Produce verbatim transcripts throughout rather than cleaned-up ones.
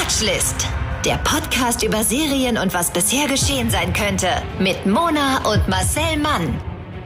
Watchlist. Der Podcast über Serien und was bisher geschehen sein könnte. Mit Mona und Marcel Mann.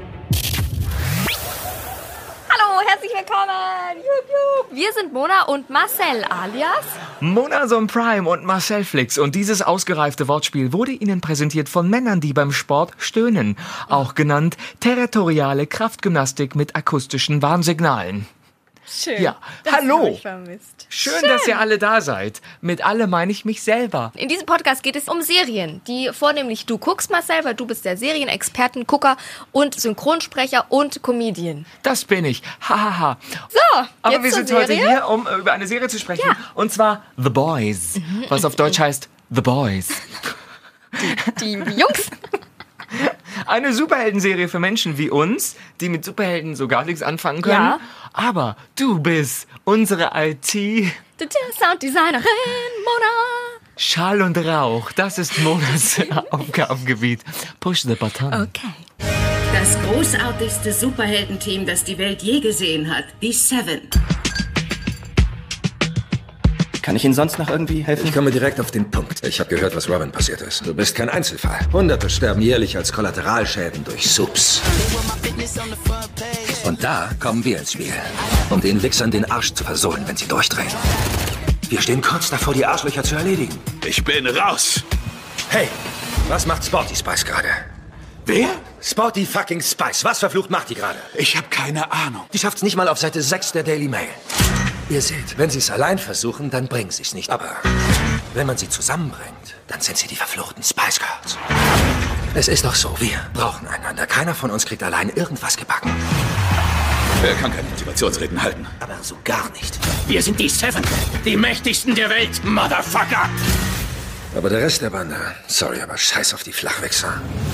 Hallo, herzlich willkommen. Jupp, jupp. Wir sind Mona und Marcel alias Monazon Prime und Marcel Flix. Und dieses ausgereifte Wortspiel wurde Ihnen präsentiert von Männern, die beim Sport stöhnen. Auch genannt territoriale Kraftgymnastik mit akustischen Warnsignalen. Schön. Ja, das hallo. habe ich vermisst. Schön, Schön, dass ihr alle da seid. Mit alle meine ich mich selber. In diesem Podcast geht es um Serien, die vornehmlich du guckst, Marcel, weil du bist der Serienexperten, Gucker und Synchronsprecher und Comedian. Das bin ich. Hahaha. Ha, ha. So, Aber jetzt wir zur sind heute Serie. hier, um über eine Serie zu sprechen. Ja. Und zwar The Boys. Was auf Deutsch heißt The Boys. Die Jungs. Eine Superheldenserie für Menschen wie uns, die mit Superhelden so gar nichts anfangen können. Ja. Aber du bist unsere I T... Die Sounddesignerin Mona. Schall und Rauch, das ist Monas Aufgabengebiet. Push the button. Okay. Das großartigste Superheldenteam, das die Welt je gesehen hat. Die Seven. Kann ich Ihnen sonst noch irgendwie helfen? Ich komme direkt auf den Punkt. Ich habe gehört, was Robin passiert ist. Du bist kein Einzelfall. Hunderte sterben jährlich als Kollateralschäden durch Subs. Und da kommen wir ins Spiel, um den Wichsern den Arsch zu versohlen, wenn sie durchdrehen. Wir stehen kurz davor, die Arschlöcher zu erledigen. Ich bin raus. Hey, was macht Sporty Spice gerade? Wer? Sporty fucking Spice. Was verflucht macht die gerade? Ich habe keine Ahnung. Die schafft's nicht mal auf Seite sechs der Daily Mail. Ihr seht, wenn sie es allein versuchen, dann bringen sie es nicht. Aber wenn man sie zusammenbringt, dann sind sie die verfluchten Spice Girls. Es ist doch so, wir brauchen einander. Keiner von uns kriegt allein irgendwas gebacken. Wer kann keine Motivationsreden halten? Aber so gar nicht. Wir sind die Seven, die mächtigsten der Welt, Motherfucker! Aber der Rest der Bande, sorry, aber scheiß auf die Flachwichser.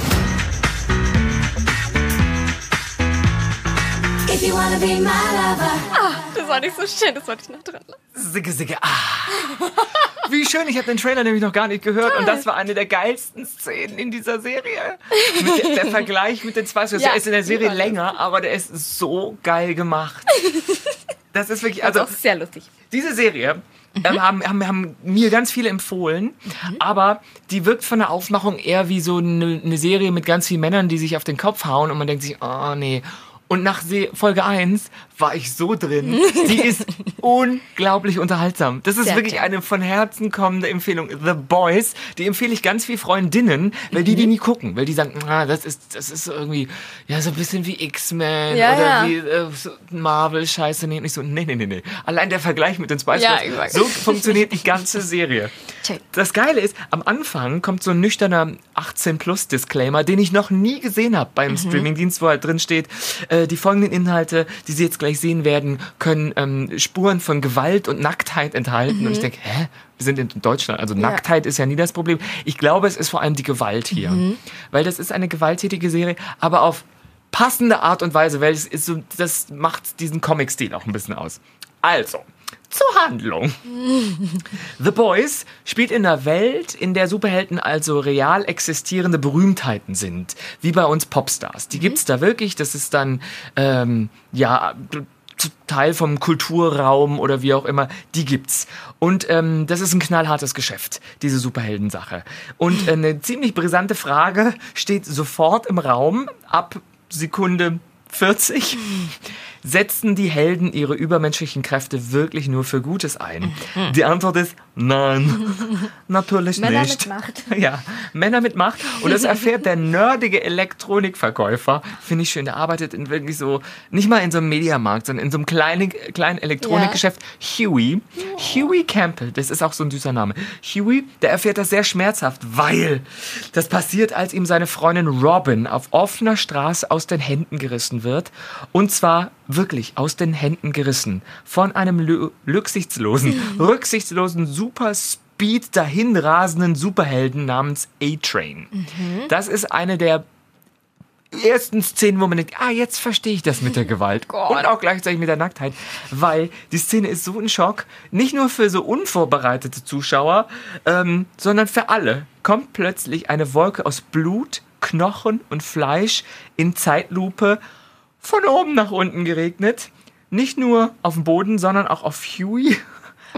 If you wanna be my lover. Ah, das war nicht so schön, das wollte ich noch dran lassen. Sigge, sigge, ah. Wie schön, ich habe den Trailer nämlich noch gar nicht gehört. Toll. Und das war eine der geilsten Szenen in dieser Serie. Mit der, der Vergleich mit den Spice Girls. Ja, der ist in der Serie überall. länger, aber der ist so geil gemacht. Das ist wirklich, Also also auch sehr lustig. diese Serie ähm, haben, haben, haben mir ganz viele empfohlen, Mhm. aber die wirkt von der Aufmachung eher wie so eine, eine Serie mit ganz vielen Männern, die sich auf den Kopf hauen und man denkt sich, oh nee. Und nach Se- Folge eins war ich so drin. Die ist unglaublich unterhaltsam. Das ist Sehr wirklich toll. eine von Herzen kommende Empfehlung. The Boys, die empfehle ich ganz viel Freundinnen, weil die die nie gucken. Weil die sagen, ah, das ist, das ist so irgendwie, ja, so ein bisschen wie X-Men Ja, oder ja. wie äh, so Marvel-Scheiße. Nee, nicht so, nee, nee, nee, nee. Allein der Vergleich mit den Spice Ja, Girls, ich weiß. so funktioniert die ganze Serie. Check. Das Geile ist, am Anfang kommt so ein nüchterner achtzehn-Plus-Disclaimer, den ich noch nie gesehen habe beim Streamingdienst, wo halt drin steht, äh, die folgenden Inhalte, die Sie jetzt gleich sehen werden, können ähm, Spuren von Gewalt und Nacktheit enthalten. Und ich denke, hä? Wir sind in Deutschland, also Nacktheit ist ja nie das Problem. Ich glaube, es ist vor allem die Gewalt hier. Weil das ist eine gewalttätige Serie, aber auf passende Art und Weise, weil es ist so, das macht diesen Comic-Stil auch ein bisschen aus. Also, zur Handlung. The Boys spielt in einer Welt, in der Superhelden also real existierende Berühmtheiten sind, wie bei uns Popstars. Die gibt's da wirklich, das ist dann, ähm, ja, Teil vom Kulturraum oder wie auch immer, die gibt's. Und ähm, das ist ein knallhartes Geschäft, diese Superheldensache. Und äh, eine ziemlich brisante Frage steht sofort im Raum, ab Sekunde vierzig. Setzen die Helden ihre übermenschlichen Kräfte wirklich nur für Gutes ein? Die Antwort ist nein. Natürlich Männer nicht. mit Macht. Ja, Männer mit Macht. Und das erfährt der nerdige Elektronikverkäufer. Finde ich schön. Der arbeitet in wirklich so, nicht mal in so einem Mediamarkt, sondern in so einem kleinen, kleinen Elektronikgeschäft. Huey. Huey Campbell. Das ist auch so ein süßer Name. Huey, der erfährt das sehr schmerzhaft, weil das passiert, als ihm seine Freundin Robin auf offener Straße aus den Händen gerissen wird. Und zwar wirklich aus den Händen gerissen. Von einem lü- rücksichtslosen, rücksichtslosen, super Speed dahinrasenden Superhelden namens A-Train. Das ist eine der ersten Szenen, wo man denkt, ah, jetzt verstehe ich das mit der Gewalt. Und auch gleichzeitig mit der Nacktheit. Weil die Szene ist so ein Schock, nicht nur für so unvorbereitete Zuschauer, ähm, sondern für alle. Kommt plötzlich eine Wolke aus Blut, Knochen und Fleisch in Zeitlupe von oben nach unten geregnet. Nicht nur auf dem Boden, sondern auch auf Huey. Oh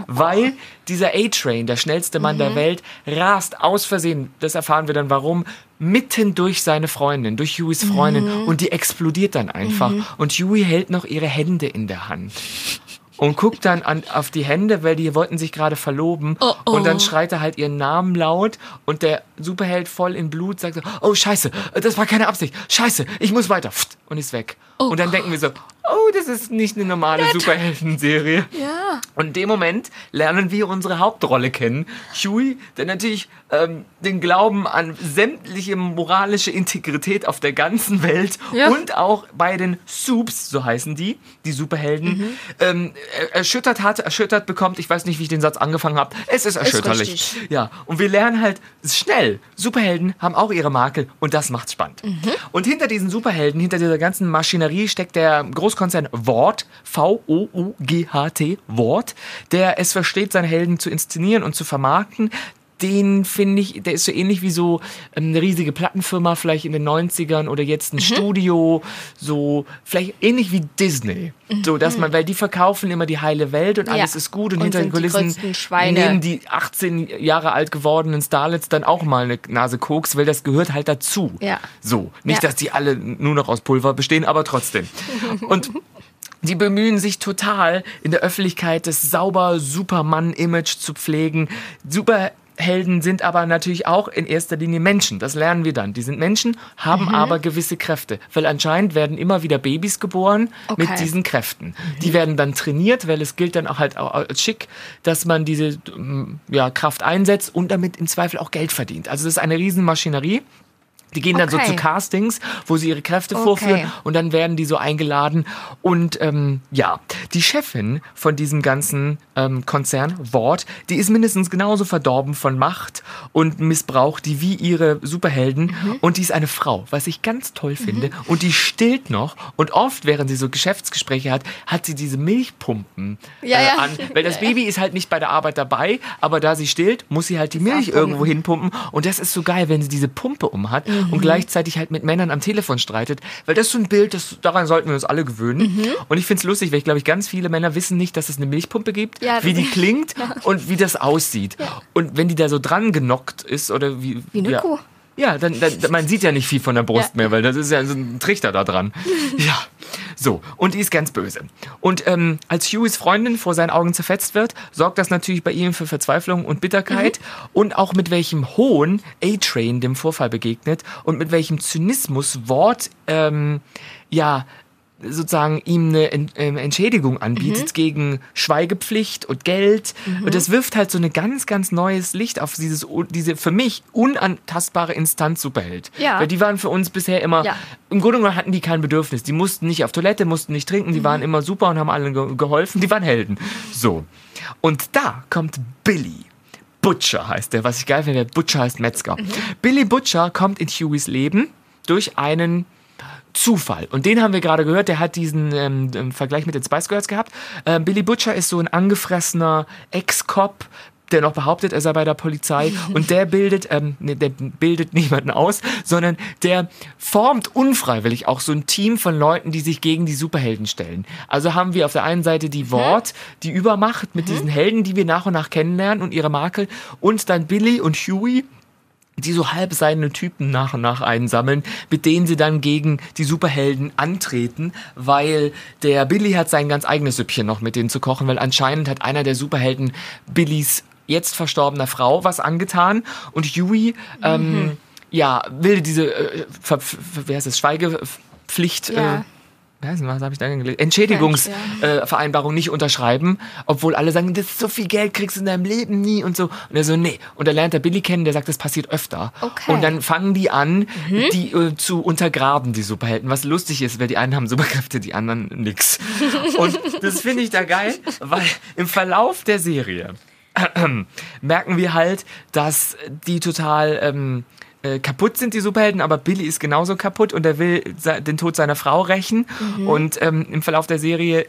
weil dieser A-Train, der schnellste Mann mhm. der Welt, rast aus Versehen, das erfahren wir dann warum, mitten durch seine Freundin, durch Hueys Freundin mhm. und die explodiert dann einfach mhm. und Huey hält noch ihre Hände in der Hand. Und guckt dann an, auf die Hände, weil die wollten sich gerade verloben. Oh, oh. Und dann schreit er halt ihren Namen laut. Und der Superheld voll in Blut sagt so, oh scheiße, das war keine Absicht. Scheiße, ich muss weiter. Und ist weg. Oh. Und dann denken wir so, oh, das ist nicht eine normale Nett. Superhelden-Serie. Ja. Und in dem Moment lernen wir unsere Hauptrolle kennen. Huey, der natürlich ähm, den Glauben an sämtliche moralische Integrität auf der ganzen Welt ja. und auch bei den Supes, so heißen die, die Superhelden, mhm. ähm, erschüttert hat, erschüttert bekommt. Ich weiß nicht, wie ich den Satz angefangen habe. Es ist erschütterlich. Ist ja. Und wir lernen halt schnell, Superhelden haben auch ihre Makel und das macht's spannend. Mhm. Und hinter diesen Superhelden, hinter dieser ganzen Maschinerie steckt der Großkonzern Vought, V O U G H T, Vought, der es versteht, seine Helden zu inszenieren und zu vermarkten. Den finde ich, der ist so ähnlich wie so eine riesige Plattenfirma, vielleicht in den neunzigern oder jetzt ein mhm. Studio, so vielleicht ähnlich wie Disney. Mhm. So, dass man, weil die verkaufen immer die heile Welt und ja. alles ist gut und, und hinter den Kulissen nehmen die achtzehn Jahre alt gewordenen Starlets dann auch mal eine Nase Koks, weil das gehört halt dazu. Ja. So, nicht, ja. dass die alle nur noch aus Pulver bestehen, aber trotzdem. Und die bemühen sich total, in der Öffentlichkeit das sauber Superman-Image zu pflegen. Super Helden sind aber natürlich auch in erster Linie Menschen. Das lernen wir dann. Die sind Menschen, haben mhm. aber gewisse Kräfte. Weil anscheinend werden immer wieder Babys geboren okay. mit diesen Kräften. Mhm. Die werden dann trainiert, weil es gilt dann auch halt als schick, dass man diese ja, Kraft einsetzt und damit im Zweifel auch Geld verdient. Also das ist eine Riesenmaschinerie. Die gehen dann okay. so zu Castings, wo sie ihre Kräfte okay. vorführen und dann werden die so eingeladen. Und ähm, ja, die Chefin von diesem ganzen ähm, Konzern, Vought, die ist mindestens genauso verdorben von Macht und Missbrauch, die wie ihre Superhelden. Mhm. Und die ist eine Frau, was ich ganz toll finde. Mhm. Und die stillt noch. Und oft, während sie so Geschäftsgespräche hat, hat sie diese Milchpumpen ja, äh, ja. an. Weil das Baby ist halt nicht bei der Arbeit dabei, aber da sie stillt, muss sie halt die Milch irgendwo hinpumpen. Und das ist so geil, wenn sie diese Pumpe umhat. Mhm. Und gleichzeitig halt mit Männern am Telefon streitet, weil das ist so ein Bild, das, daran sollten wir uns alle gewöhnen. Mhm. Und ich finde es lustig, weil ich glaube, ich ganz viele Männer wissen nicht, dass es eine Milchpumpe gibt, ja, wie die klingt ja. und wie das aussieht. Ja. Und wenn die da so dran genockt ist oder wie... Wie eine ja. Kuh. Ja, dann, dann, man sieht ja nicht viel von der Brust ja. mehr, weil das ist ja so ein Trichter da dran. Ja, so. Und die ist ganz böse. Und ähm, als Hueys Freundin vor seinen Augen zerfetzt wird, sorgt das natürlich bei ihm für Verzweiflung und Bitterkeit. Mhm. Und auch mit welchem Hohn A-Train dem Vorfall begegnet und mit welchem Zynismus Vought, ähm, ja, sozusagen ihm eine Entschädigung anbietet mhm. gegen Schweigepflicht und Geld. Mhm. Und das wirft halt so ein ganz, ganz neues Licht auf dieses, diese für mich unantastbare Instanz Superheld. Ja. Weil die waren für uns bisher immer, ja. im Grunde genommen hatten die kein Bedürfnis. Die mussten nicht auf Toilette, mussten nicht trinken, die mhm. waren immer super und haben allen ge- geholfen. Die waren Helden. So. Und da kommt Billy. Butcher heißt der, was ich geil finde. Butcher heißt Metzger. Mhm. Billy Butcher kommt in Hueys Leben durch einen Zufall. Und den haben wir gerade gehört, der hat diesen ähm, Vergleich mit den Spice Girls gehabt. Ähm, Billy Butcher ist so ein angefressener Ex-Cop, der noch behauptet, er sei bei der Polizei. Und der bildet, ähm, ne, der bildet niemanden aus, sondern der formt unfreiwillig auch so ein Team von Leuten, die sich gegen die Superhelden stellen. Also haben wir auf der einen Seite die Vought, die Übermacht mit mhm. diesen Helden, die wir nach und nach kennenlernen und ihre Makel. Und dann Billy und Huey, die so halbseidene Typen nach und nach einsammeln, mit denen sie dann gegen die Superhelden antreten, weil der Billy hat sein ganz eigenes Süppchen noch mit denen zu kochen, weil anscheinend hat einer der Superhelden Billys jetzt verstorbener Frau was angetan und Huey, mhm. ähm, ja, will diese, äh, ver, ver, wie heißt das, Schweigepflicht, ja. äh, was habe ich da gelesen? Entschädigungsvereinbarung ja. äh, nicht unterschreiben, obwohl alle sagen, das ist so viel Geld kriegst du in deinem Leben nie und so. Und er so, nee. Und dann lernt er Billy kennen, der sagt, das passiert öfter. Okay. Und dann fangen die an, mhm. die äh, zu untergraben, die Superhelden. Was lustig ist, weil die einen haben Superkräfte, die anderen nix. Und das finde ich da geil, weil im Verlauf der Serie äh, merken wir halt, dass die total... Ähm, Äh, kaputt sind die Superhelden, aber Billy ist genauso kaputt und er will se- den Tod seiner Frau rächen. Mhm. Und ähm, im Verlauf der Serie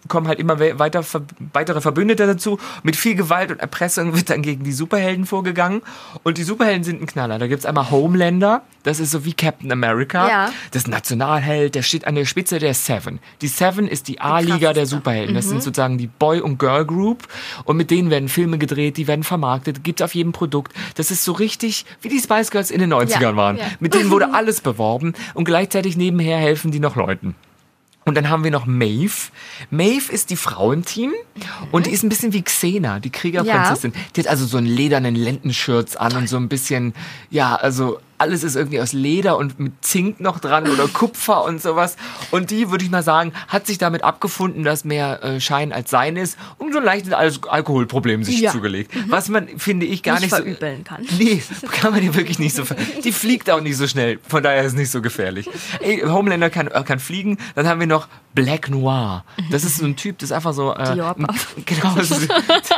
kommen halt immer we- weiter ver- weitere Verbündete dazu. Mit viel Gewalt und Erpressung wird dann gegen die Superhelden vorgegangen. Und die Superhelden sind ein Knaller. Da gibt's einmal Homelander, das ist so wie Captain America. Ja. Das ist ein Nationalheld, der steht an der Spitze der Seven. Die Seven ist die A-Liga der Superhelden. Das sind sozusagen die Boy- und Girl-Group. Und mit denen werden Filme gedreht, die werden vermarktet, gibt's auf jedem Produkt. Das ist so richtig, wie die Spice Girls in den neunzigern Ja, waren. ja. Mit denen wurde alles beworben und gleichzeitig nebenher helfen die noch Leuten. Und dann haben wir noch Maeve. Maeve ist die Frau im Team und die ist ein bisschen wie Xena, die Kriegerprinzessin. Die hat also so einen ledernen Lendenschurz an und so ein bisschen, ja, also alles ist irgendwie aus Leder und mit Zink noch dran oder Kupfer und sowas. Und die, würde ich mal sagen, hat sich damit abgefunden, dass mehr äh, Schein als Sein ist und so ein leichtes Al- Alkoholproblem sich Ja. zugelegt. Was man, finde ich, gar Nicht nicht, verübeln kann. So, nee, kann man dir wirklich nicht so ver- Die fliegt auch nicht so schnell, von daher ist es nicht so gefährlich. Ey, Homelander kann, äh, kann fliegen. Dann haben wir noch Black Noir. Das ist so ein Typ, das ist einfach so... Äh, Dior. genau, das ist,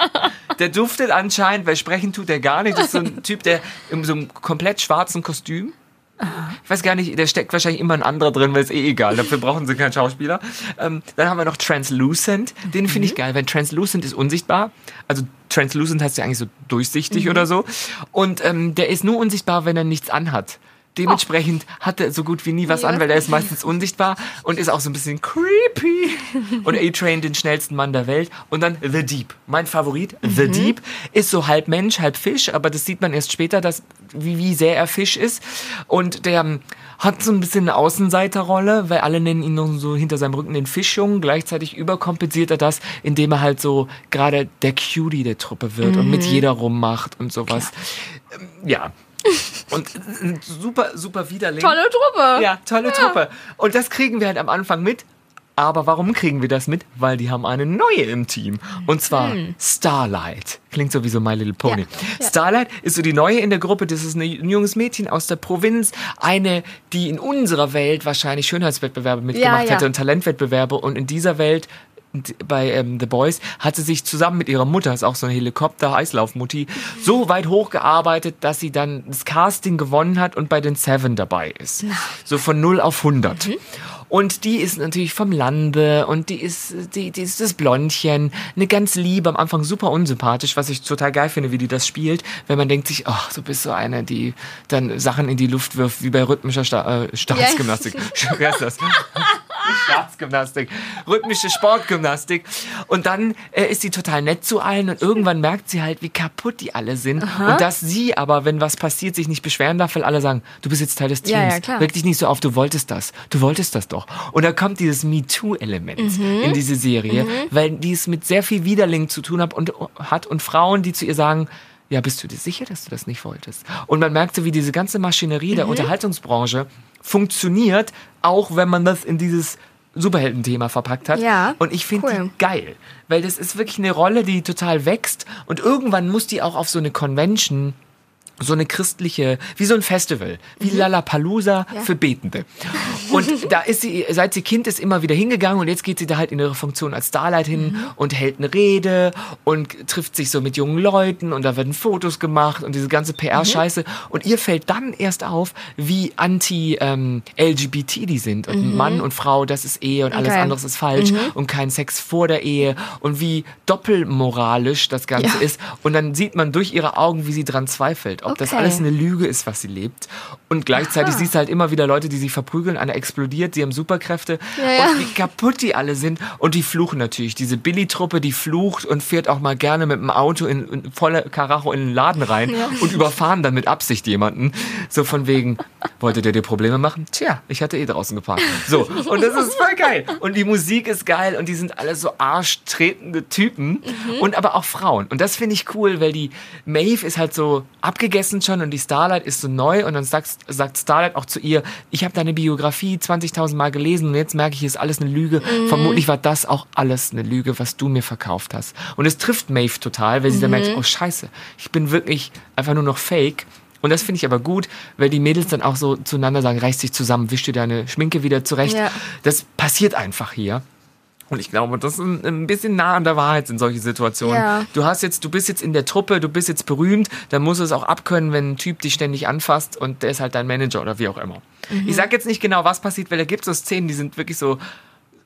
der duftet anscheinend, weil sprechen tut er gar nicht. Das ist so ein Typ, der in so einem komplett schwarzen Kostüm. Ich weiß gar nicht, der steckt wahrscheinlich immer ein anderer drin, weil es eh egal, dafür brauchen sie keinen Schauspieler. Ähm, dann haben wir noch Translucent, den finde ich geil, weil Translucent ist unsichtbar. Also Translucent heißt ja eigentlich so durchsichtig oder so. Und ähm, der ist nur unsichtbar, wenn er nichts anhat. Dementsprechend hat er so gut wie nie was an, weil er ist meistens unsichtbar und ist auch so ein bisschen creepy. Und A-Train, den schnellsten Mann der Welt. Und dann The Deep, mein Favorit. The Deep ist so halb Mensch, halb Fisch, aber das sieht man erst später, dass, wie, wie sehr er Fisch ist. Und der ähm, hat so ein bisschen eine Außenseiterrolle, weil alle nennen ihn nur so hinter seinem Rücken den Fischjungen. Gleichzeitig überkompensiert er das, indem er halt so gerade der Cutie der Truppe wird und mit jeder rummacht und sowas. Ähm, ja. Und ein super, super Widerling. Tolle Truppe. Ja, tolle Truppe. Und das kriegen wir halt am Anfang mit. Aber warum kriegen wir das mit? Weil die haben eine neue im Team. Und zwar Starlight. Klingt so wie so My Little Pony. Ja. Ja. Starlight ist so die neue in der Gruppe. Das ist ein junges Mädchen aus der Provinz. Eine, die in unserer Welt wahrscheinlich Schönheitswettbewerbe mitgemacht Ja, ja. hätte und Talentwettbewerbe. Und in dieser Welt bei ähm, The Boys hat sie sich zusammen mit ihrer Mutter, ist auch so eine Helikopter-Eislaufmutti, so weit hochgearbeitet, dass sie dann das Casting gewonnen hat und bei den Seven dabei ist. So von null auf hundert. Und die ist natürlich vom Lande und die ist, die, die ist das Blondchen, eine ganz liebe, am Anfang super unsympathisch, was ich total geil finde, wie die das spielt, wenn man denkt sich, ach, du bist so eine, die dann Sachen in die Luft wirft, wie bei rhythmischer Sta- äh, Staatsgymnastik. Wer ist das? Staatsgymnastik, rhythmische Sportgymnastik. Und dann äh, ist sie total nett zu allen und irgendwann merkt sie halt, wie kaputt die alle sind. Aha. Und dass sie aber, wenn was passiert, sich nicht beschweren darf, weil alle sagen, du bist jetzt Teil des Teams. Ja, ja, klar. Reg dich nicht so auf, du wolltest das. Du wolltest das doch. Und da kommt dieses MeToo-Element Mhm. in diese Serie, Mhm. weil die es mit sehr viel Widerling zu tun hat und, hat und Frauen, die zu ihr sagen, ja, bist du dir sicher, dass du das nicht wolltest? Und man merkt so, wie diese ganze Maschinerie der Mhm. Unterhaltungsbranche funktioniert, auch wenn man das in dieses Superhelden-Thema verpackt hat. Ja, Und ich finde cool. die geil, weil das ist wirklich eine Rolle, die total wächst und irgendwann muss die auch auf so eine Convention, so eine christliche, wie so ein Festival, wie Lollapalooza Ja. für Betende. Und da ist sie, seit sie Kind ist, immer wieder hingegangen und jetzt geht sie da halt in ihre Funktion als Starlight hin Mhm. und hält eine Rede und trifft sich so mit jungen Leuten und da werden Fotos gemacht und diese ganze P R-Scheiße. Und ihr fällt dann erst auf, wie anti-L G B T die sind. Und Mhm. Mann und Frau, das ist Ehe und alles Okay. anderes ist falsch Mhm. und kein Sex vor der Ehe und wie doppelmoralisch das Ganze Ja. ist. Und dann sieht man durch ihre Augen, wie sie dran zweifelt, ob das Okay. alles eine Lüge ist, was sie lebt. Und gleichzeitig Aha. siehst du halt immer wieder Leute, die sich verprügeln, einer explodiert, die haben Superkräfte Ja, ja. und wie kaputt die alle sind. Und die fluchen natürlich. Diese Billy-Truppe, die flucht und fährt auch mal gerne mit dem Auto in, in voller Karacho in den Laden rein Ja. und überfahren dann mit Absicht jemanden. So von wegen, wolltet ihr dir Probleme machen? Tja, ich hatte eh draußen geparkt. So, und das ist voll geil. Und die Musik ist geil und die sind alle so arschtretende Typen und aber auch Frauen. Und das finde ich cool, weil die Maeve ist halt so abgegessen schon und die Starlight ist so neu und dann sagt, sagt Starlight auch zu ihr, ich habe deine Biografie zwanzigtausend Mal gelesen und jetzt merke ich, ist alles eine Lüge. Mhm. Vermutlich war das auch alles eine Lüge, was du mir verkauft hast. Und es trifft Maeve total, weil sie dann Mhm. merkt, oh scheiße, ich bin wirklich einfach nur noch fake. Und das finde ich aber gut, weil die Mädels dann auch so zueinander sagen, reiß dich zusammen, wisch dir deine Schminke wieder zurecht. Ja. Das passiert einfach hier. Und ich glaube, das ist ein, ein bisschen nah an der Wahrheit in solchen Situationen. Ja. Du hast jetzt, du bist jetzt in der Truppe, du bist jetzt berühmt, dann musst du es auch abkönnen, wenn ein Typ dich ständig anfasst und der ist halt dein Manager oder wie auch immer. Mhm. Ich sag jetzt nicht genau, was passiert, weil da gibt es so Szenen, die sind wirklich so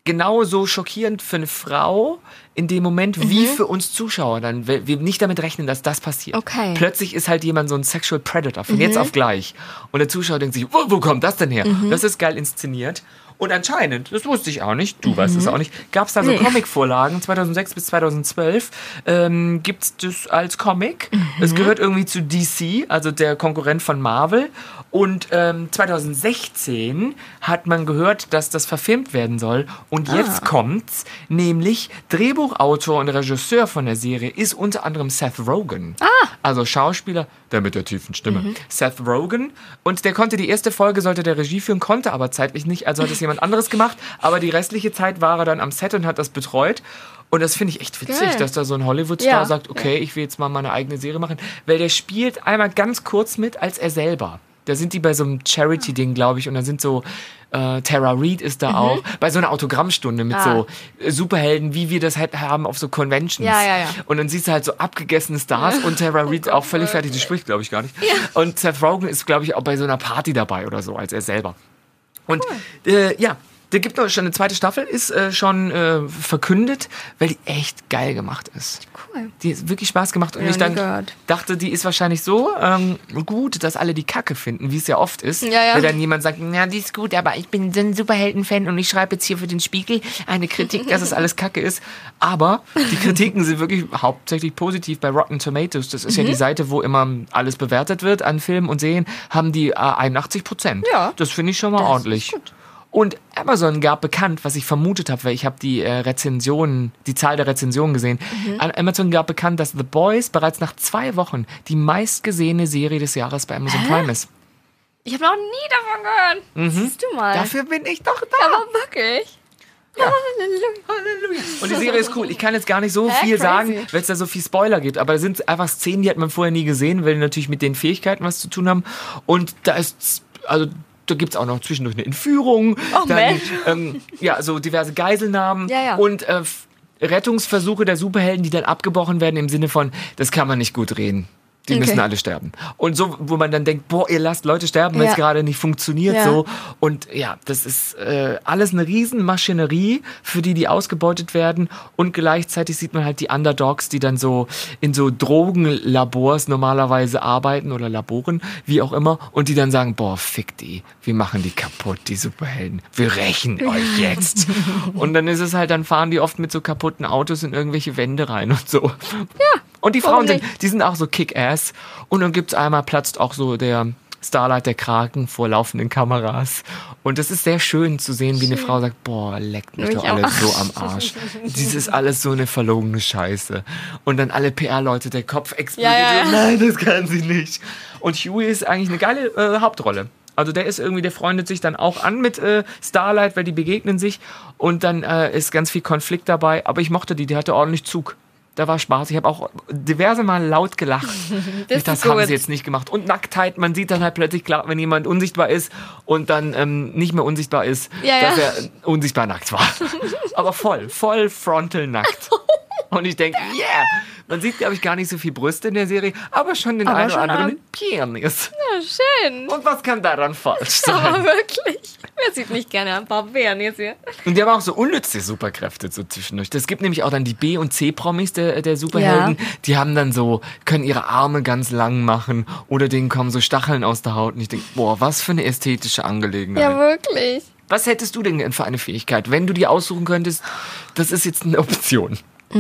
genauso schockierend für eine Frau in dem Moment, mhm. wie für uns Zuschauer dann, wir nicht damit rechnen, dass das passiert. Okay. Plötzlich ist halt jemand so ein Sexual Predator, von mhm. jetzt auf gleich. Und der Zuschauer denkt sich, wo, wo kommt das denn her? Mhm. Das ist geil inszeniert. Und anscheinend, das wusste ich auch nicht, du mhm. weißt es auch nicht, gab es da so nee. Comic-Vorlagen, zweitausendsechs bis zweitausendzwölf, ähm, gibt es das als Comic. Mhm. Es gehört irgendwie zu D C, also der Konkurrent von Marvel. Und ähm, zweitausendsechzehn hat man gehört, dass das verfilmt werden soll. Und ah. jetzt kommt's, nämlich Drehbuchautor und Regisseur von der Serie ist unter anderem Seth Rogen. Ah. Also Schauspieler, der mit der tiefen Stimme. Mhm. Seth Rogen. Und der konnte die erste Folge, sollte der Regie führen, konnte aber zeitlich nicht. Also hat es jemand anderes gemacht. Aber die restliche Zeit war er dann am Set und hat das betreut. Und das finde ich echt witzig, Geil. dass da so ein Hollywood-Star ja. sagt, okay, ich will jetzt mal meine eigene Serie machen. Weil der spielt einmal ganz kurz mit als er selber. Da sind die bei so einem Charity-Ding, glaube ich, und da sind so, äh, Tara Reid ist da mhm. auch, bei so einer Autogrammstunde mit ah. so äh, Superhelden, wie wir das halt haben auf so Conventions. Ja, ja, ja. Und dann siehst du halt so abgegessene Stars und Tara Reid auch völlig fertig, die spricht, glaube ich, gar nicht. Ja. Und Seth Rogen ist, glaube ich, auch bei so einer Party dabei oder so, als er selber. Und cool. äh, ja, da gibt noch schon eine zweite Staffel, ist äh, schon äh, verkündet, weil die echt geil gemacht ist. Cool. Die ist wirklich Spaß gemacht. Und ja, ich dann gehört. dachte, die ist wahrscheinlich so ähm, gut, dass alle die Kacke finden, wie es ja oft ist. Ja, ja. Weil dann jemand sagt, ja, die ist gut, aber ich bin so ein Superhelden-Fan und ich schreibe jetzt hier für den Spiegel eine Kritik, dass es alles Kacke ist. Aber die Kritiken sind wirklich hauptsächlich positiv bei Rotten Tomatoes. Das ist mhm. ja die Seite, wo immer alles bewertet wird an Filmen und Serien, haben die äh, einundachtzig Prozent. Ja. Das finde ich schon mal das ordentlich. Ist gut. Und Amazon gab bekannt, was ich vermutet habe, weil ich habe die äh, Rezensionen, die Zahl der Rezensionen gesehen. Mhm. Amazon gab bekannt, dass The Boys bereits nach zwei Wochen die meistgesehene Serie des Jahres bei Amazon Hä? Prime ist. Ich habe noch nie davon gehört. Mhm. Siehst du mal. Dafür bin ich doch da. Aber wirklich. Ja. Halleluja. Und die Serie ist cool. Ich kann jetzt gar nicht so Hä, viel crazy. sagen, weil es da so viel Spoiler gibt. Aber da sind einfach Szenen, die hat man vorher nie gesehen, weil die natürlich mit den Fähigkeiten was zu tun haben. Und da ist, also da gibt es auch noch zwischendurch eine Entführung. Oh, dann, ähm, ja, so diverse Geiselnahmen. Ja, ja. Und äh, Rettungsversuche der Superhelden, die dann abgebrochen werden im Sinne von, das kann man nicht gut reden. Die okay. müssen alle sterben. Und so, wo man dann denkt, boah, ihr lasst Leute sterben, weil es ja. gerade nicht funktioniert ja. so. Und ja, das ist äh, alles eine Riesenmaschinerie, für die die ausgebeutet werden. Und gleichzeitig sieht man halt die Underdogs, die dann so in so Drogenlabors normalerweise arbeiten oder Laboren, wie auch immer. Und die dann sagen, boah, fick die. Wir machen die kaputt, die Superhelden. Wir rächen euch jetzt. Und dann ist es halt, dann fahren die oft mit so kaputten Autos in irgendwelche Wände rein und so. Ja. Und die Frauen sind, die sind auch so Kick-Ass. Und dann gibt's einmal, platzt auch so der Starlight, der Kraken vor laufenden Kameras. Und das ist sehr schön zu sehen, wie eine Frau sagt, boah, leckt mich ich doch alles auch. so am Arsch. Dies ist alles so eine verlogene Scheiße. Und dann alle P R-Leute, der Kopf explodiert. Ja, ja, ja. Nein, das kann sie nicht. Und Huey ist eigentlich eine geile äh, Hauptrolle. Also der ist irgendwie, der freundet sich dann auch an mit äh, Starlight, weil die begegnen sich. Und dann äh, ist ganz viel Konflikt dabei. Aber ich mochte die, die hatte ordentlich Zug. Da war Spaß. Ich habe auch diverse Mal laut gelacht. Das, das haben sie jetzt nicht gemacht. Und Nacktheit, man sieht dann halt plötzlich klar, wenn jemand unsichtbar ist und dann ähm, nicht mehr unsichtbar ist, ja, dass ja. er unsichtbar nackt war. Aber voll, voll frontal nackt. Und ich denke, yeah! Man sieht, glaube ich, gar nicht so viel Brüste in der Serie, aber schon den aber einen oder schon anderen an. Penis. Ja, schön. Und was kann daran falsch sein? Aber wirklich. Wer sieht nicht gerne ein paar Bären jetzt hier? Und die haben auch so unnütze Superkräfte so zwischendurch. Es gibt nämlich auch dann die B- und C-Promis der, der Superhelden. Ja. Die haben dann so, können ihre Arme ganz lang machen oder denen kommen so Stacheln aus der Haut. Und ich denke, boah, was für eine ästhetische Angelegenheit. Ja, wirklich. Was hättest du denn für eine Fähigkeit, wenn du die aussuchen könntest? Das ist jetzt eine Option.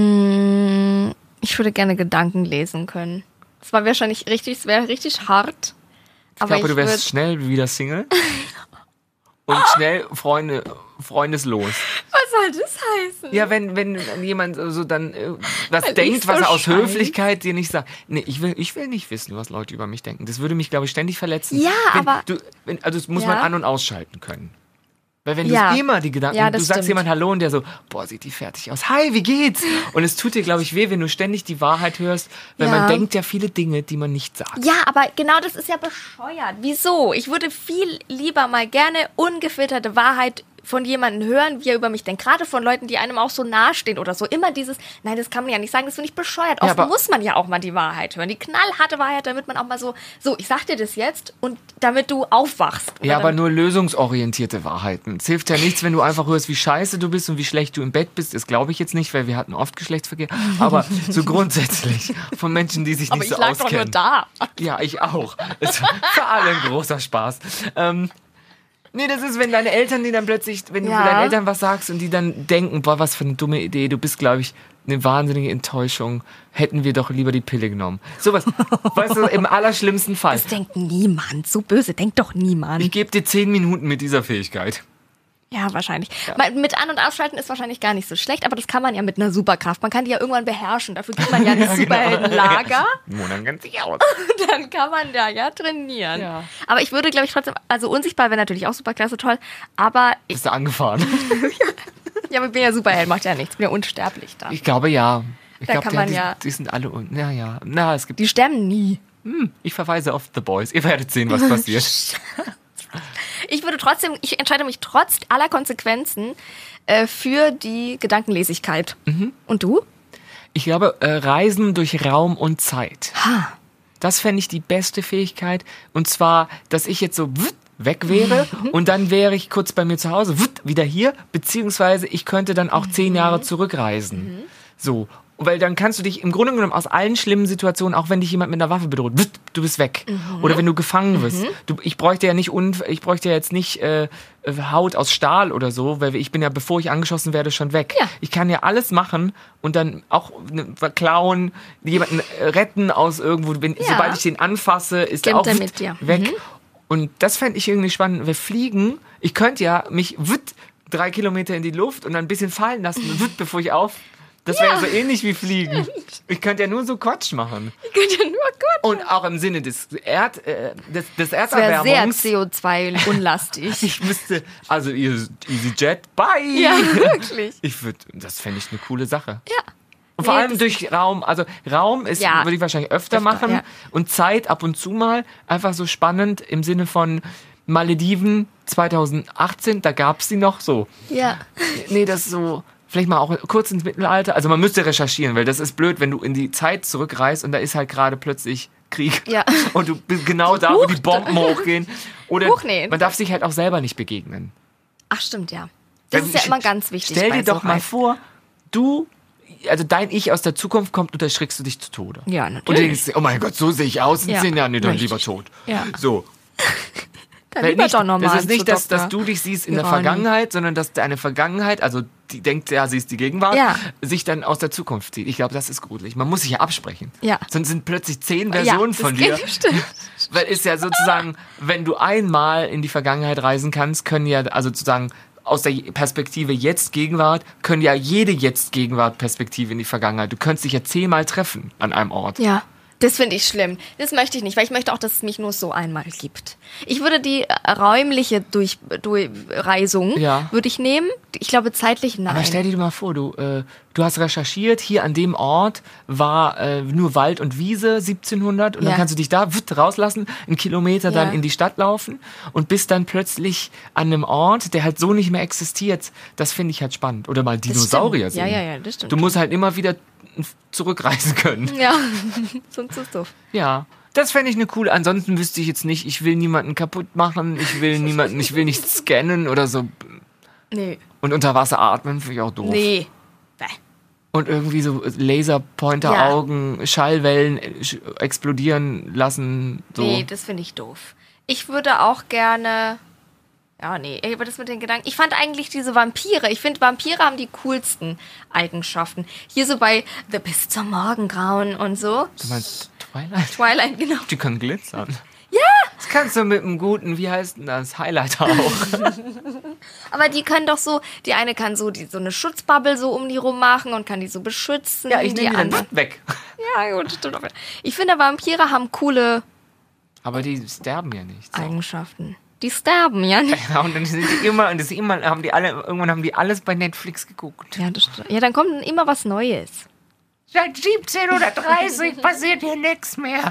Mmh, ich würde gerne Gedanken lesen können. Das war wahrscheinlich richtig, es wäre richtig hart. Ich aber glaube, ich du wärst würd... schnell wieder Single. Und schnell Freunde, freundeslos. Was soll das heißen? Ja, wenn, wenn jemand so dann äh, was Weil denkt, so was er aus scheint. Höflichkeit dir nicht sagt. Nee, ich will, ich will nicht wissen, was Leute über mich denken. Das würde mich, glaube ich, ständig verletzen. Ja, wenn aber... Du, wenn, also das muss ja. man an- und ausschalten können. Weil wenn Ja. du immer die Gedanken, Ja, du das sagst stimmt. jemand Hallo und der so, boah, sieht die fertig aus. Hi, wie geht's? Und es tut dir, glaube ich, weh, wenn du ständig die Wahrheit hörst, weil Ja. man denkt ja viele Dinge, die man nicht sagt. Ja, aber genau das ist ja bescheuert. Wieso? Ich würde viel lieber mal gerne ungefilterte Wahrheit von jemandem hören, wie er über mich denkt. Gerade von Leuten, die einem auch so nahestehen oder so. Immer dieses, nein, das kann man ja nicht sagen, das finde ich bescheuert. Oft aber- muss man ja auch mal die Wahrheit hören. Die knallharte Wahrheit, damit man auch mal so, so, ich sag dir das jetzt und damit du aufwachst. Oder Ja, aber damit, nur lösungsorientierte Wahrheiten. Es hilft ja nichts, wenn du einfach hörst, wie scheiße du bist und wie schlecht du im Bett bist. Das glaube ich jetzt nicht, weil wir hatten oft Geschlechtsverkehr. Aber so grundsätzlich von Menschen, die sich aber nicht ich so lag auskennen. doch nur da. Ja, ich auch. Es war für alle ein großer Spaß. Ähm, nee, das ist, wenn deine Eltern, die dann plötzlich, wenn du Ja. zu deinen Eltern was sagst und die dann denken, boah, was für eine dumme Idee, du bist, glaube ich, eine wahnsinnige Enttäuschung. Hätten wir doch lieber die Pille genommen. Sowas, weißt du, im allerschlimmsten Fall. Das denkt niemand. So böse denkt doch niemand. Ich gebe dir zehn Minuten mit dieser Fähigkeit. Ja, wahrscheinlich. Mal Mit An- und Ausschalten ist wahrscheinlich gar nicht so schlecht, aber das kann man ja mit einer Superkraft. Man kann die ja irgendwann beherrschen. Dafür geht man ja ins Superheldenlager. Mona kennt sich aus. Dann kann man da ja trainieren. Ja. Aber ich würde, glaube ich, trotzdem, also unsichtbar wäre natürlich auch Superklasse toll, aber ich, Bist du angefahren? ja, aber ich bin ja Superheld, macht ja nichts, ich bin ja unsterblich da. Ich glaube, ja. Ich Da glaube, kann man die, ja- die sind alle, un- ja, ja. Na, es gibt, Die sterben nie. ich verweise auf The Boys. Ihr werdet sehen, was passiert. Ich würde trotzdem, ich entscheide mich trotz aller Konsequenzen äh, für die Gedankenlesigkeit. Mhm. Und du? Ich glaube, äh, Reisen durch Raum und Zeit. Das fände ich die beste Fähigkeit. Und zwar, dass ich jetzt so wutt, weg wäre und dann wäre ich kurz bei mir zu Hause, wutt, wieder hier, beziehungsweise ich könnte dann auch zehn Jahre zurückreisen. So. Weil dann kannst du dich im Grunde genommen aus allen schlimmen Situationen, auch wenn dich jemand mit einer Waffe bedroht, wutt, du bist weg. Oder wenn du gefangen wirst. Du, ich bräuchte ja nicht, unf- ich bräuchte ja jetzt nicht äh, Haut aus Stahl oder so, weil ich bin ja, bevor ich angeschossen werde, schon weg. Ja. Ich kann ja alles machen und dann auch ne, klauen, jemanden retten aus irgendwo. Wenn, Ja. Sobald ich den anfasse, ist er Stimmt auch er wutt, mit dir. weg. Mhm. Und das fände ich irgendwie spannend. Wir fliegen, ich könnte ja mich wutt, drei Kilometer in die Luft und dann ein bisschen fallen lassen, wutt, bevor ich auf... Das wäre ja so ähnlich wie Fliegen. Ich könnte ja nur so Quatsch machen. Ich könnte ja nur Gott. Und auch im Sinne des, Erd, äh, des, des Das wäre sehr Erderwärmungs. C O zwei unlastig. Ich müsste, also ihr EasyJet, bye! Ja, wirklich. Ich würde, das fände ich eine coole Sache. Ja. Und vor Nee, allem das- durch Raum, also Raum ist, Ja. würde ich wahrscheinlich öfter, Öfter, machen. ja. Und Zeit ab und zu mal. Einfach so spannend im Sinne von Malediven zweitausendachtzehn, da gab es die noch so. Ja. Nee, das ist so, vielleicht mal auch kurz ins Mittelalter. Also man müsste recherchieren, weil das ist blöd, wenn du in die Zeit zurückreist und da ist halt gerade plötzlich Krieg. Ja. Und du bist genau da, wo die Bomben hochgehen. Oder Huch, nee. man darf sich halt auch selber nicht begegnen. Ach, stimmt, ja. Das ist ja Ich- immer ganz wichtig. Stell bei dir so doch mal Reisen. vor, du, also dein Ich aus der Zukunft kommt und da schreckst du dich zu Tode. Ja, Und du natürlich. denkst, oh mein Gott, so sehe ich aus in Ja, zehn Jahren. Nee, dann richtig. lieber tot. Ja. So. Dann Weil lieber nicht, doch nochmal das ist nicht, zu dass, dass Doktor du dich siehst in der Irani. Vergangenheit, sondern dass deine Vergangenheit, also die denkt, ja, sie ist die Gegenwart, Ja. sich dann aus der Zukunft zieht. Ich glaube, das ist gruselig. Man muss sich ja absprechen. Ja. Sonst sind plötzlich zehn Ja, Versionen das von geht, dir. stimmt. Weil ist ja sozusagen, wenn du einmal in die Vergangenheit reisen kannst, können ja, also sozusagen aus der Perspektive Jetzt-Gegenwart, können ja jede Jetzt-Gegenwart-Perspektive in die Vergangenheit. Du könntest dich ja zehnmal treffen an einem Ort. Ja, das finde ich schlimm. Das möchte ich nicht, weil ich möchte auch, dass es mich nur so einmal gibt. Ich würde die äh, räumliche Durch, Durchreisung Ja. würde ich nehmen. Ich glaube zeitlich nein. Aber stell dir mal vor, du, äh, du hast recherchiert, hier an dem Ort war äh, nur Wald und Wiese siebzehnhundert und Ja. dann kannst du dich da wutt, rauslassen, einen Kilometer Ja. dann in die Stadt laufen und bist dann plötzlich an einem Ort, der halt so nicht mehr existiert. Das finde ich halt spannend. Oder mal Dinosaurier stimmt. sehen. Ja, ja, ja, das stimmt. Du musst halt immer wieder zurückreisen können. Ja, sonst ist es doof. Ja. Das fände ich eine coole. Ansonsten wüsste ich jetzt nicht, ich will niemanden kaputt machen, ich will niemanden, ich will nicht scannen oder so. Nee. Und unter Wasser atmen finde ich auch doof. Nee. Bäh. Und irgendwie so Laserpointer-Augen, Schallwellen äh, sch- explodieren lassen. So. Nee, das finde ich doof. Ich würde auch gerne. Ja, nee, ey, aber das mit den Gedanken. Ich fand eigentlich diese Vampire. Ich finde, Vampire haben die coolsten Eigenschaften. Hier so bei The Bis zum Morgengrauen und so. Du meinst Twilight? Twilight, genau. Die können glitzern. Ja! Das kannst du mit einem guten, wie heißt denn das? Highlighter auch. Aber die können doch so, die eine kann so, die, so eine Schutzbubble so um die rum machen und kann die so beschützen. Ja, ich die nehme die dann andere. weg. Ja, gut, stimmt auch. Ich finde, Vampire haben coole Aber die sterben ja nicht. So. Eigenschaften. Die sterben, ja. Ja, und dann sind die immer, und das immer, haben die alle, irgendwann haben die alles bei Netflix geguckt. Ja, das stimmt. Ja, dann kommt immer was Neues. Seit siebzehn oder dreißig passiert hier nichts mehr.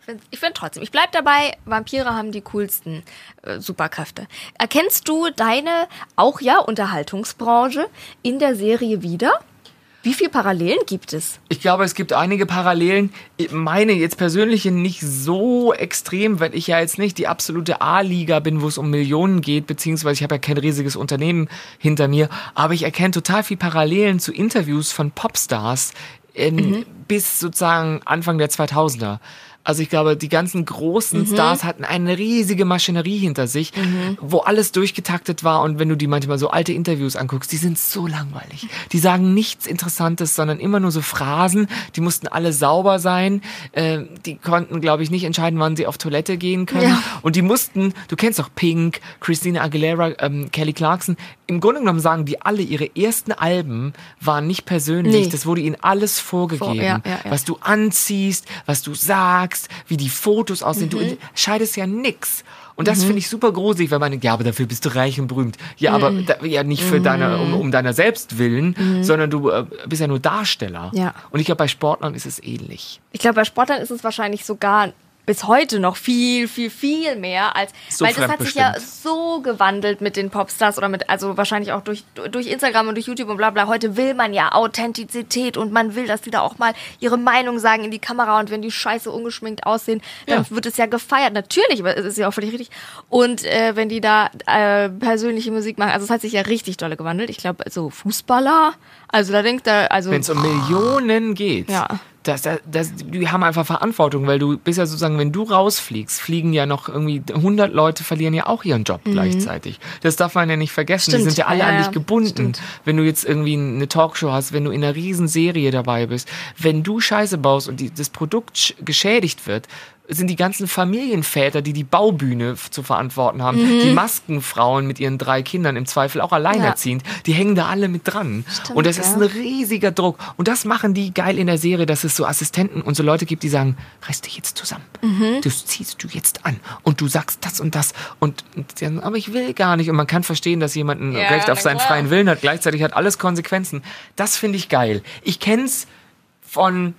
find, ich finde trotzdem, ich bleib dabei, Vampire haben die coolsten äh, Superkräfte. Erkennst du deine, auch ja, Unterhaltungsbranche in der Serie wieder? Wie viele Parallelen gibt es? Ich glaube, es gibt einige Parallelen. Meine jetzt persönliche nicht so extrem, weil ich ja jetzt nicht die absolute A-Liga bin, wo es um Millionen geht, beziehungsweise ich habe ja kein riesiges Unternehmen hinter mir. Aber ich erkenne total viel Parallelen zu Interviews von Popstars in, mhm. bis sozusagen Anfang der zweitausender. Also ich glaube, die ganzen großen mhm. Stars hatten eine riesige Maschinerie hinter sich, mhm. wo alles durchgetaktet war. Und wenn du die manchmal so alte Interviews anguckst, die sind so langweilig. Die sagen nichts Interessantes, sondern immer nur so Phrasen. Die mussten alle sauber sein. Äh, die konnten, glaube ich, nicht entscheiden, wann sie auf Toilette gehen können. Ja. Und die mussten, du kennst doch Pink, Christina Aguilera, ähm, Kelly Clarkson. Im Grunde genommen sagen die alle, ihre ersten Alben waren nicht persönlich. Nee. Das wurde ihnen alles vorgegeben. Vor, ja, ja, ja. Was du anziehst, was du sagst, wie die Fotos aussehen. Mhm. Du entscheidest ja nix. Und das mhm. finde ich super gruselig, wenn man denkt, ja, aber dafür bist du reich und berühmt. Ja, aber Mhm. da, ja nicht für Mhm. deine, um, um deiner selbst willen, Mhm. sondern du äh, bist ja nur Darsteller. Ja. Und ich glaube, bei Sportlern ist es ähnlich. Ich glaube, bei Sportlern ist es wahrscheinlich sogar bis heute noch viel, viel, viel mehr als, So weil das hat sich ja fremdbestimmt. so gewandelt mit den Popstars oder mit, also wahrscheinlich auch durch, durch Instagram und durch YouTube und bla bla. Heute will man ja Authentizität und man will, dass die da auch mal ihre Meinung sagen in die Kamera und wenn die scheiße ungeschminkt aussehen, dann Ja. wird es ja gefeiert. Natürlich, aber es ist ja auch völlig richtig. Und äh, wenn die da äh, persönliche Musik machen, also es hat sich ja richtig dolle gewandelt. Ich glaube, so Fußballer, also da denkt er, also Wenn es um Millionen geht, Ja. das, das, das, die haben einfach Verantwortung, weil du bist ja sozusagen, wenn du rausfliegst, fliegen ja noch irgendwie hundert Leute, verlieren ja auch ihren Job gleichzeitig. Das darf man ja nicht vergessen. Stimmt. Die sind ja alle Ja, an ja. dich gebunden. Stimmt. Wenn du jetzt irgendwie eine Talkshow hast, wenn du in einer riesen Serie dabei bist, wenn du Scheiße baust und die, das Produkt sch- geschädigt wird, sind die ganzen Familienväter, die die Baubühne f- zu verantworten haben, Mhm. die Maskenfrauen mit ihren drei Kindern, im Zweifel auch alleinerziehend, die hängen da alle mit dran. Stimmt, und das ist ja. ein riesiger Druck. Und das machen die geil in der Serie, dass es so Assistenten und so Leute gibt, die sagen, reiß dich jetzt zusammen. Mhm. Das ziehst du jetzt an. Und du sagst das und das. Und, und die sagen, aber ich will gar nicht. Und man kann verstehen, dass jemand ein Ja, Recht auf na seinen klar. freien Willen hat. Gleichzeitig hat alles Konsequenzen. Das finde ich geil. Ich kenn's von...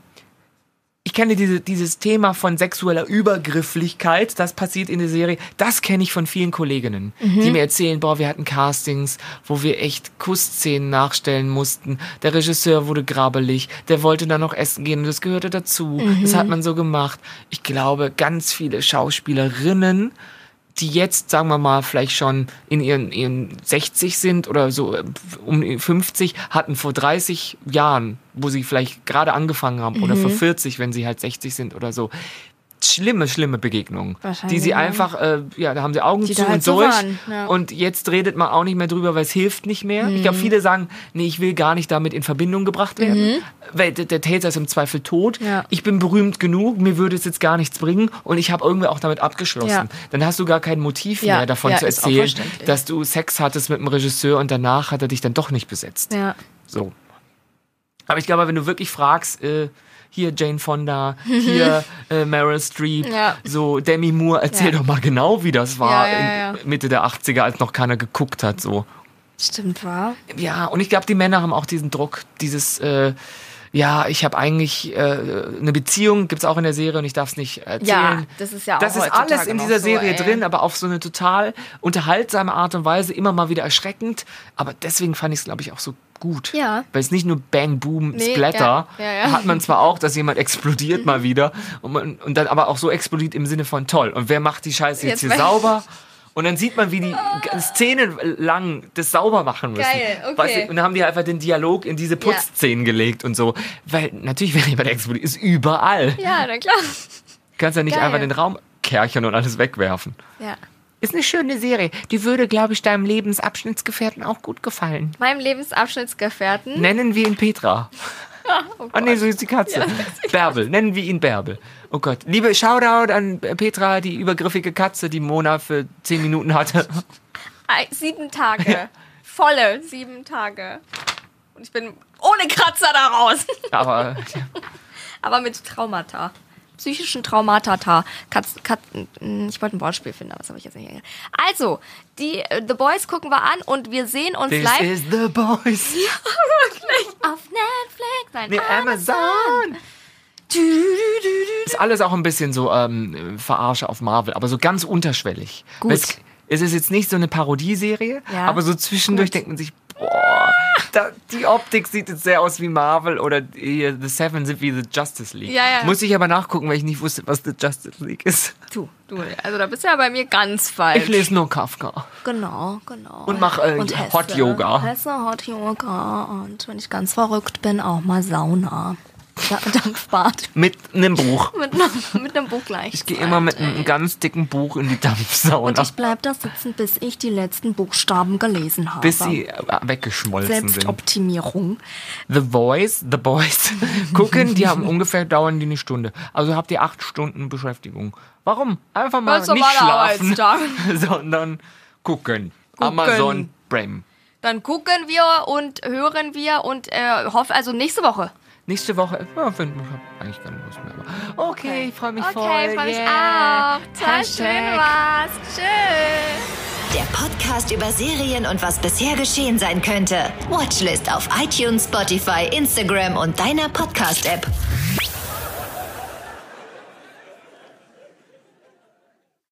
Ich kenne diese, dieses Thema von sexueller Übergrifflichkeit, das passiert in der Serie, das kenne ich von vielen Kolleginnen, die mir erzählen, boah, wir hatten Castings, wo wir echt Kussszenen nachstellen mussten, der Regisseur wurde grabbelig, der wollte dann noch essen gehen und das gehörte dazu, das hat man so gemacht. Ich glaube, ganz viele Schauspielerinnen, die jetzt, sagen wir mal, vielleicht schon in ihren, ihren sechzig sind oder so äh, um die fünfzig, hatten vor dreißig Jahren, wo sie vielleicht gerade angefangen haben, oder vor vierzig, wenn sie halt sechzig sind oder so, schlimme, schlimme Begegnungen, Wahrscheinlich, die sie ja. einfach, äh, ja, da haben sie Augen Die zu da halt und so durch waren, ja. und jetzt redet man auch nicht mehr drüber, weil es hilft nicht mehr. Ich glaube, viele sagen, nee, ich will gar nicht damit in Verbindung gebracht werden, weil der, der Täter ist im Zweifel tot. Ja. Ich bin berühmt genug, mir würde es jetzt gar nichts bringen und ich habe irgendwie auch damit abgeschlossen. Ja. Dann hast du gar kein Motiv Ja, mehr davon ja, zu ist auch erzählen, verständlich. dass du Sex hattest mit einem Regisseur und danach hat er dich dann doch nicht besetzt. Ja. So. Aber ich glaube, wenn du wirklich fragst, äh, hier Jane Fonda, hier äh, Meryl Streep, Ja. so Demi Moore, erzähl Ja. doch mal genau, wie das war Ja, ja, ja. in Mitte der achtziger, als noch keiner geguckt hat. So. Stimmt, wahr? Ja, und ich glaube, die Männer haben auch diesen Druck, dieses, äh, ja, ich habe eigentlich äh, eine Beziehung, gibt's auch in der Serie und ich darf es nicht erzählen. Ja, das ist ja auch Das ist heutzutage alles in noch dieser so, Serie ey. drin, aber auf so eine total unterhaltsame Art und Weise, immer mal wieder erschreckend. Aber deswegen fand ich es, glaube ich, auch so gut. Ja. Weil es nicht nur Bang, Boom, Nee, Splatter, ja, ja, ja. hat man zwar auch, dass jemand explodiert mal wieder und, man, und dann aber auch so explodiert im Sinne von toll. Und wer macht die Scheiße jetzt, Jetzt hier weiß- sauber? Und dann sieht man, wie die Szenen lang das sauber machen müssen. Geil, okay. Weißt du, und dann haben die einfach den Dialog in diese Putzszenen gelegt und so. Weil natürlich, wenn jemand explodiert, ist überall. Ja, na klar. Du kannst ja nicht Geil. einfach den Raum kerchern und alles wegwerfen. Ja. Ist eine schöne Serie. Die würde, glaube ich, deinem Lebensabschnittsgefährten auch gut gefallen. Meinem Lebensabschnittsgefährten. Nennen wir ihn Petra. Oh Ah nee, so ist die Katze. Bärbel, nennen wir ihn Bärbel. Oh Gott. Liebe Shoutout an Petra, die übergriffige Katze, die Mona für zehn Minuten hatte. Ei, Sieben Tage. Volle sieben Tage. Und ich bin ohne Kratzer da raus. Aber Aber mit Traumata. Psychischen Traumata. Katz, Katz, ich wollte ein Wortspiel finden, aber das habe ich jetzt nicht. Also, die äh, The Boys gucken wir an und wir sehen uns this live is the boys. auf Netflix. Nein, Nee, Amazon. Du, du, du, du, Ist ist alles auch ein bisschen so ähm, Verarsche auf Marvel, aber so ganz unterschwellig. Gut. Es, es ist jetzt nicht so eine Parodieserie, Ja. aber so zwischendurch Gut. denkt man sich, boah, da, die Optik sieht jetzt sehr aus wie Marvel oder hier The Seven sind wie The Justice League. Ja, ja. Muss ich aber nachgucken, weil ich nicht wusste, was The Justice League ist. Du, du, also da bist du ja bei mir ganz falsch. Ich lese nur Kafka. Genau, genau. Und mach, äh, und Hesse, Hot Yoga. Hesse, Hot Yoga. Und wenn ich ganz verrückt bin, auch mal Sauna. Ja, Dampfbad. Mit einem Buch. mit, einem, mit einem Buch gleich. Ich gehe immer mit einem ganz dicken Buch in die Dampfsauna. Und ich bleib da sitzen, bis ich die letzten Buchstaben gelesen habe. Bis sie äh, weggeschmolzen sind. Selbstoptimierung. The Voice, The Boys gucken, die haben ungefähr, dauern die eine Stunde. Also habt ihr acht Stunden Beschäftigung. Warum? Einfach mal Ganz nicht normaler schlafen, Arbeitstag. sondern gucken. Amazon Prime. Dann gucken wir und hören wir und äh, hoffen, also nächste Woche. Nächste Woche, ja, find, ich hab eigentlich keine Lust mehr. Aber okay, ich freue mich voll. Okay, freue mich yeah. auch. Total schön war's. Tschüss. Der Podcast über Serien und was bisher geschehen sein könnte. Watchlist auf iTunes, Spotify, Instagram und deiner Podcast-App.